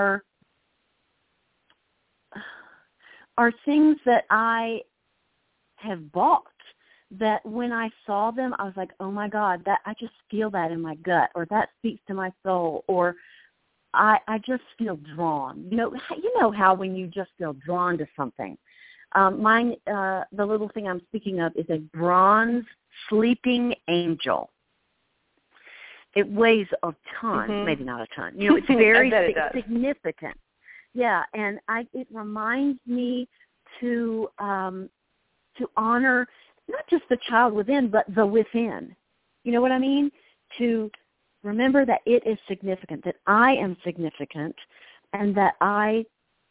things that I have bought that when I saw them, I was like, oh my God, that I just feel that in my gut, or that speaks to my soul, or I just feel drawn. You know how when you just feel drawn to something. Mine, the little thing I'm speaking of is a bronze sleeping angel. It weighs a ton, mm-hmm. maybe not a ton. It's very significant. Yeah, and it reminds me to honor not just the child within, but the within. You know what I mean? To remember that it is significant, that I am significant, and that I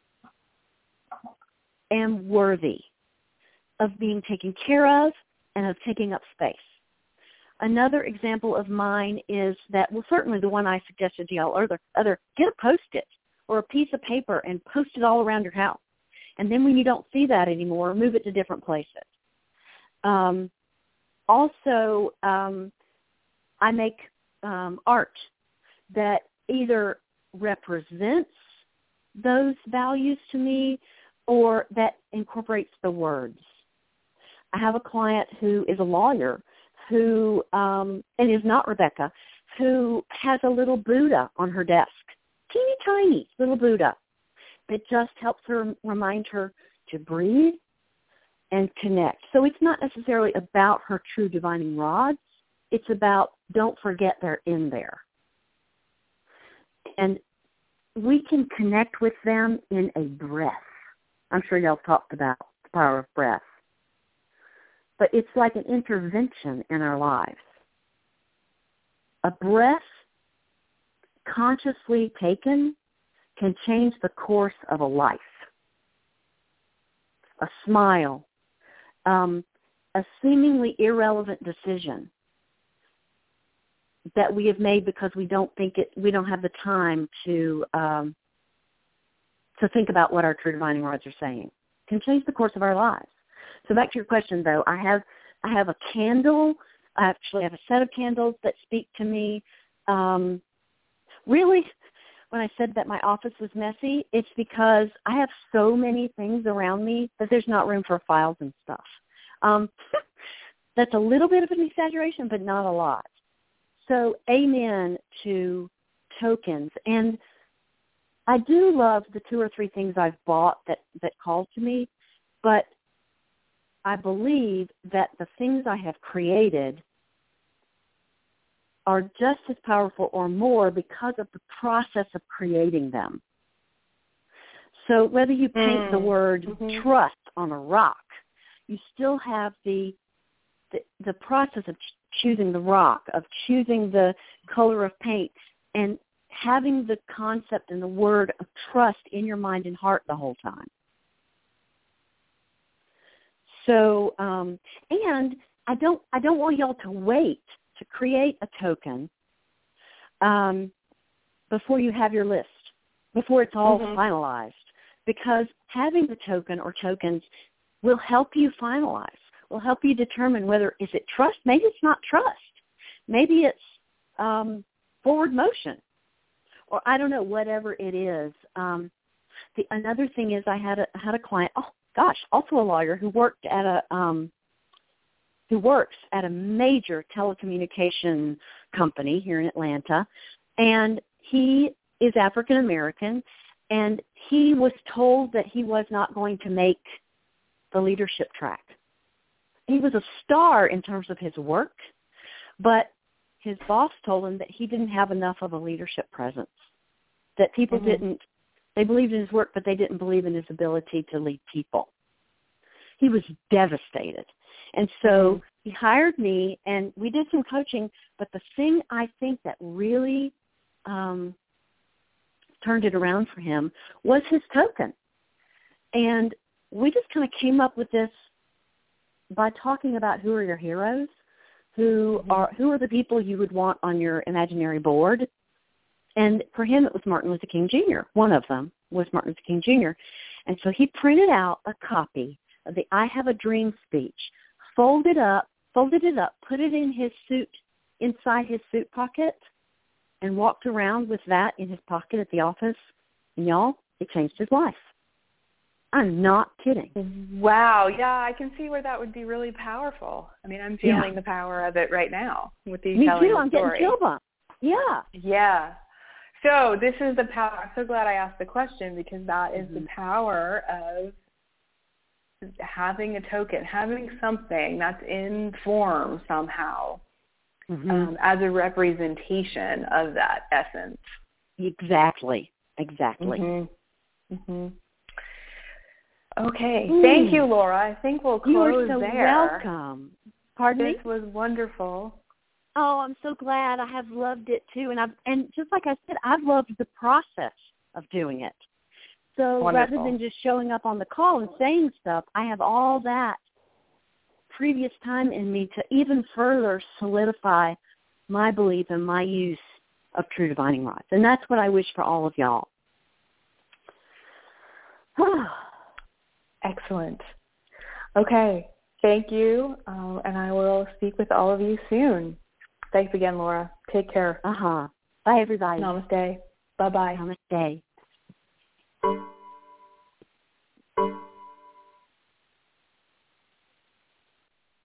am worthy of being taken care of and of taking up space. Another example of mine is that, well, certainly the one I suggested to y'all, or the other, get a Post-it or a piece of paper and post it all around your house. And then when you don't see that anymore, move it to different places. Also, I make art that either represents those values to me or that incorporates the words. I have a client who is a lawyer who, and is not Rebecca, who has a little Buddha on her desk, teeny tiny little Buddha that just helps her remind her to breathe and connect. So it's not necessarily about her true divining rods. It's about don't forget they're in there. And we can connect with them in a breath. I'm sure y'all talked about the power of breath. But it's like an intervention in our lives. A breath consciously taken can change the course of a life. A smile, a seemingly irrelevant decision that we have made because we don't have the time to think about what our true divining rods are saying, can change the course of our lives. So back to your question, though, I have a candle. I actually have a set of candles that speak to me. Really, when I said that my office was messy, it's because I have so many things around me that there's not room for files and stuff. That's a little bit of an exaggeration, but not a lot. So amen to tokens. And I do love the 2 or 3 things I've bought that call to me, but I believe that the things I have created are just as powerful or more because of the process of creating them. So whether you paint the word trust on a rock, you still have the process of choosing the rock, of choosing the color of paint, and having the concept and the word of trust in your mind and heart the whole time. So, and I don't want y'all to wait to create a token before you have your list, before it's all finalized, because having the token or tokens will help you finalize, will help you determine whether is it trust. Maybe it's not trust. Maybe it's forward motion, or I don't know, whatever it is. Another thing is I had a client, also a lawyer who works at a major telecommunication company here in Atlanta, and he is African American, and he was told that he was not going to make the leadership track. He was a star in terms of his work, but his boss told him that he didn't have enough of a leadership presence, that people they believed in his work, but they didn't believe in his ability to lead people. He was devastated. And so he hired me, and we did some coaching, but the thing I think that really turned it around for him was his token. And we just kind of came up with this by talking about who are your heroes, who are the people you would want on your imaginary board. And for him, it was Martin Luther King Jr. One of them was Martin Luther King Jr. And so he printed out a copy of the I Have a Dream speech, folded it up, put it in his suit, inside his suit pocket, and walked around with that in his pocket at the office. And y'all, it changed his life. I'm not kidding. Wow. Yeah, I can see where that would be really powerful. I mean, I'm feeling the power of it right now with you telling the story. Me too. I'm getting chill bumps. Yeah. Yeah. So this is the power. I'm so glad I asked the question, because that is the power of having a token, having something that's in form somehow as a representation of that essence. Exactly. Okay. Thank you, Laura. I think we'll close there. You are so welcome. Pardon me? This was wonderful. Oh, I'm so glad. I have loved it too, and just like I said, I've loved the process of doing it. So rather than just showing up on the call and saying stuff, I have all that previous time in me to even further solidify my belief and my use of true divining rods. And that's what I wish for all of y'all. Excellent. Okay. Thank you. And I will speak with all of you soon. Thanks again, Laura. Take care. Bye, everybody. Namaste. Bye-bye. Namaste.